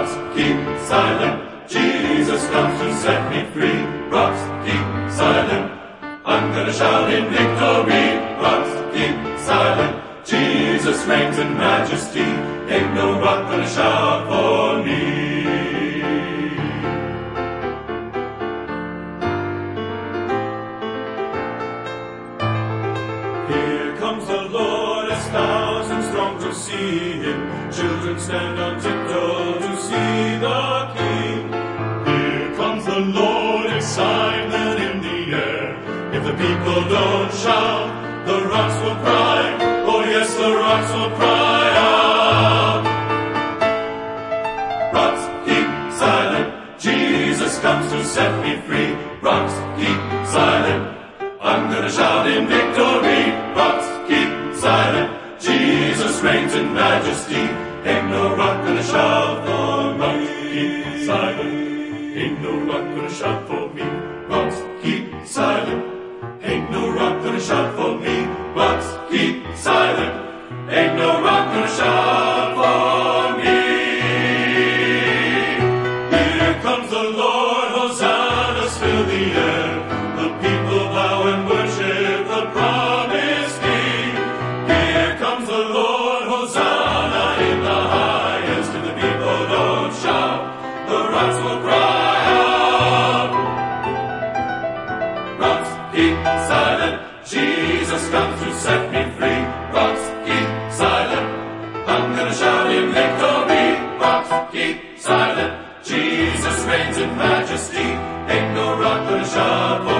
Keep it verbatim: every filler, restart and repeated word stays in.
Rocks, keep silent. Jesus comes to set me free. Rocks, keep silent. I'm gonna shout in victory. Rocks, keep silent. Jesus reigns in majesty. Ain't no rock gonna shout for me. Here comes the Lord, as thousands throng to see him. Children stand on tiptoe to see the King. Here comes the Lord, excitement in the air. If the people don't shout, the rocks will cry. Oh yes, the rocks will cry out. Rocks, keep silent. Jesus comes to set me free. Rocks, keep silent. I'm gonna shout in victory. Rocks, keep silent. Jesus reigns in majesty. Ain't no rock gonna shout for rocks, keep silent. Ain't no rock gonna shout for me. Rocks, keep silent. Ain't no rock gonna shout for me. Rocks, keep silent. Ain't no rock gonna shout for me. Here comes the Lord, hosannas fill the air. The people bow and worship the promised King. Here comes the Lord, hosanna in the highest. If the people don't shout, the rocks will cry out. Rocks, keep silent. Jesus comes to set me free. Rocks, keep silent. I'm gonna shout in victory. Rocks, keep silent. Jesus reigns in majesty. Ain't no rock gonna shout for